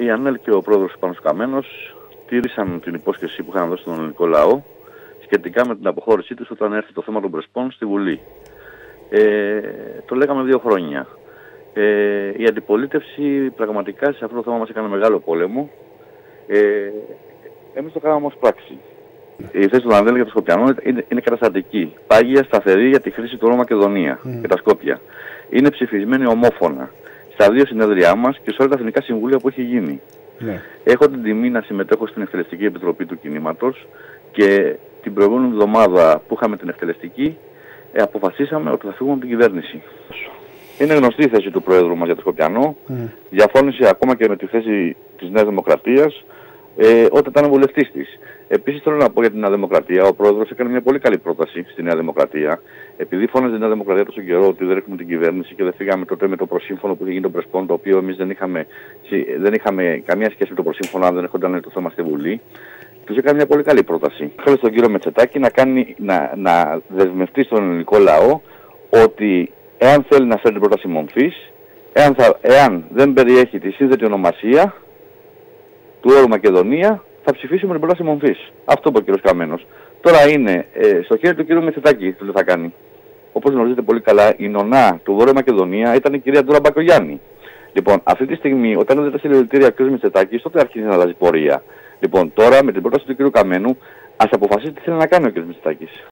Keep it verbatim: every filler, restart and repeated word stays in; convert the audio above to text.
η ΑΝΕΛ και ο πρόεδρος Πάνος Καμένος τήρησαν την υπόσχεση που είχαν δώσει στον ελληνικό λαό σχετικά με την αποχώρησή τους όταν έρθει το θέμα των Πρεσπών στη Βουλή. Ε, το λέγαμε δύο χρόνια. Ε, η αντιπολίτευση πραγματικά σε αυτό το θέμα μας έκανε μεγάλο πόλεμο. Ε, εμείς το κάναμε ως πράξη. Η θέση του ΑΝΕΛ για το Σκοπιανό είναι, είναι καταστατική. Πάγια, σταθερή για τη χρήση του όρο Μακεδονία mm. και τα Σκόπια. Είναι ψηφισμένη ομόφωνα στα δύο συνέδριά μας και σε όλα τα εθνικά συμβούλια που έχει γίνει. Yeah. Έχω την τιμή να συμμετέχω στην Εκτελεστική Επιτροπή του Κινήματος και την προηγούμενη εβδομάδα που είχαμε την εκτελεστική ε, αποφασίσαμε ότι θα φύγουμε από την κυβέρνηση. Είναι γνωστή η θέση του Προέδρου μας για το Σκοπιανό. Mm. Διαφώνησε ακόμα και με τη θέση της Νέας Δημοκρατίας ε, όταν ήταν βουλευτής της. Επίσης θέλω να πω για τη Νέα Δημοκρατία, ο Πρόεδρος έκανε μια πολύ καλή πρόταση στη Νέα Δημοκρατία. Επειδή φώναζε η Νέα Δημοκρατία τόσο καιρό ότι δεν έχουμε την κυβέρνηση και δεν φύγαμε τότε με το προσύμφωνο που είχε γίνει των Πρεσπών, το οποίο εμείς δεν είχαμε, δεν είχαμε καμία σχέση με το προσύμφωνο αν δεν έχονταν το θέμα στη Βουλή, τους έκανε μια πολύ καλή πρόταση. Θέλω στον κύριο Μετσοτάκη να, κάνει, να, να δεσμευτεί στον ελληνικό λαό ότι εάν θέλει να φέρει την πρόταση μομφής, εάν, θα, εάν δεν περιέχει τη σύνδετη ονομασία του όρου Μακεδονία, θα ψηφίσουμε την πρόταση μομφής. Αυτό είπε ο κ. Καμένος. Τώρα είναι ε, στο χέρι του κ. Μετσοτάκη τι θα κάνει. Όπως γνωρίζετε πολύ καλά, η νονά του Βόρειου Μακεδονία ήταν η κυρία Ντόρα Μπακογιάννη. Λοιπόν, αυτή τη στιγμή, όταν έδωσε τα συλληπιτήρια ο κ. Μετσοτάκης, τότε άρχισε να αλλάζει πορεία. Λοιπόν, τώρα με την πρόταση του κ. Καμένου, ας αποφασίσει τι θέλει να κάνει ο κ. Μετσοτάκης.